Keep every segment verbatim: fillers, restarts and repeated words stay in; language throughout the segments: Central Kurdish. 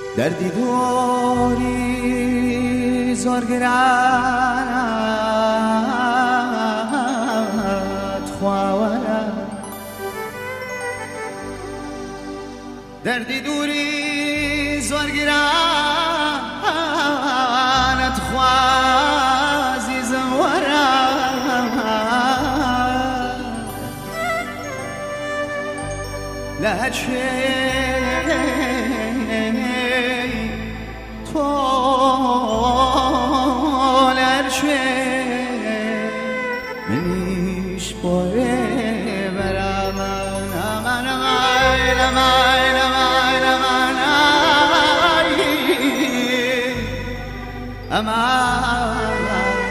دردی دوری زۆر گرانت خواوەرە دردی دوری زۆر گرانت خوازی زەوەرە لە تۆ لەرچێ منیش بۆێ بەرامەن ئەمان ئەمای لەمای لەمای لەمانایی ئەمان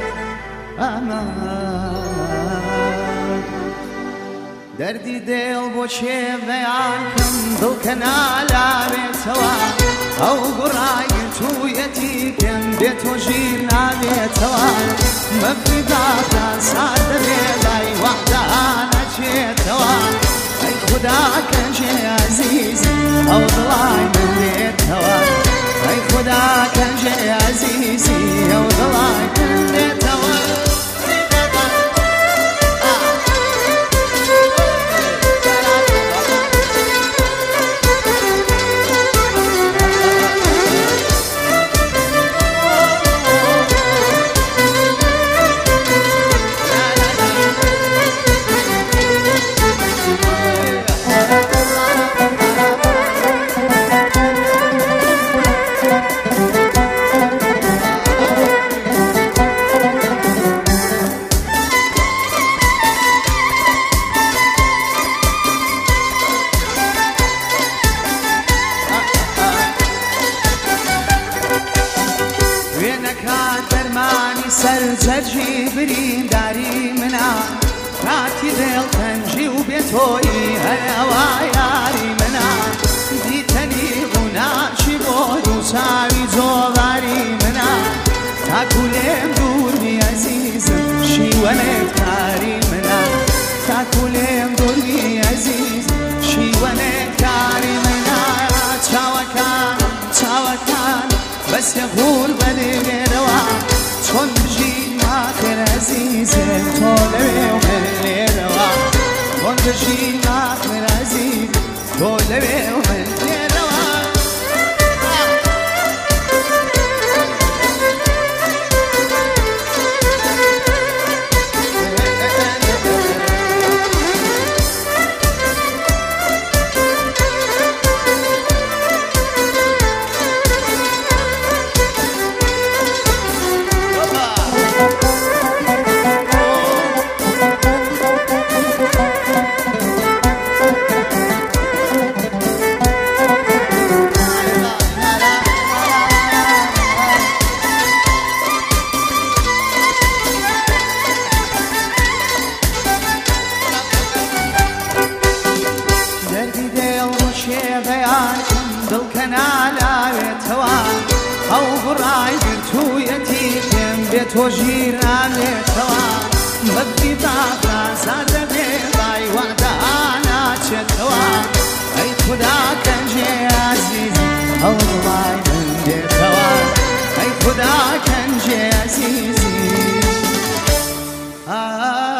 ئەمان دەردی دێڵ بۆ چێ بەیان کەم دڵکە نالاوێتەوە ئەو گوڕای تویەتی پێم بێت و ژیر نابێتەوە مەفیداکە سات دەبێ لای وەحدە نەچێتەوە ئەی خودا کەنجێ عەزیزی ئەو دڵای من بێتەوە ئەی خودا کەنجێ عەزیزی ئەو دڵای من بێتەوە سەرجەرجی برینداری منە کاتی دڵتەنجی و بێتۆیی هەیەوە یاری منە دیتەنی ڕووناچی بۆ دووچاوی جۆڵاری منە تاکو لێم دوورنی عەزیزم شیوەنێک کاری منە تاکو لێم دوورنی عەزیز شیوەنێک کاری منە چاوەکان چاوەکان بەسێ غوور بەدێنێرەوە چۆن بژین ئاخر عەزیزم تۆ لەوێ و من لێرەوە چۆن بژین ئاخر عەزیز تۆ لەوێ و من لێرەوە دڵکە نالاوێتەوە ئەو گوڕای گرتوویەتی پێم بێت و ژیر نابێتەوە بەبی باخە زار دەبێ لای وەحدە ناچێتەوە ئەی خودا کەنجێ عەزیزی ئەو دڵای من دێتەوە ئەی خودا کەنجێ عەزیزی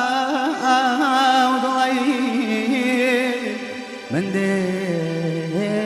ئەو دڵی من دێ